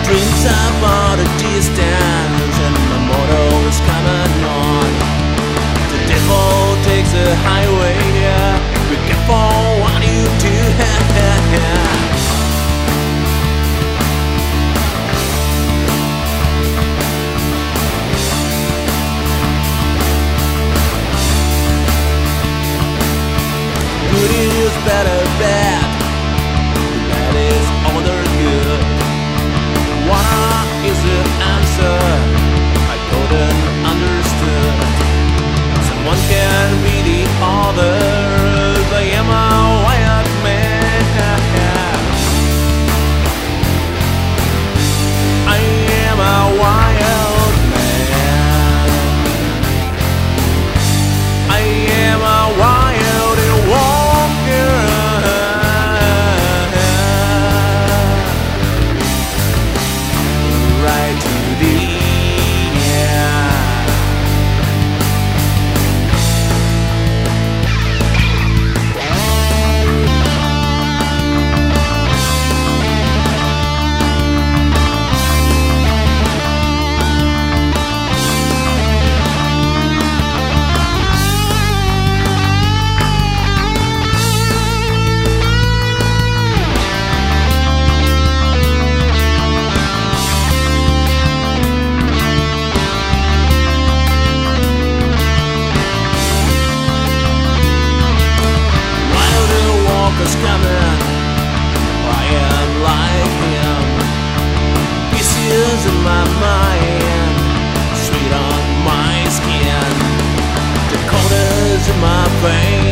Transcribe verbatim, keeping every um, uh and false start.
Dreams about a distance, and my motto is coming on. The devil takes the highway, be careful what you do. Good is better, bad, bad is other good. What is the answer? I couldn't understood. Someone can be the other, but I am a wild man. I am a wild man. I am a wild walker. Right to the end. Is coming, I am like him. Pieces in my mind, sweet on my skin. The colors in my veins.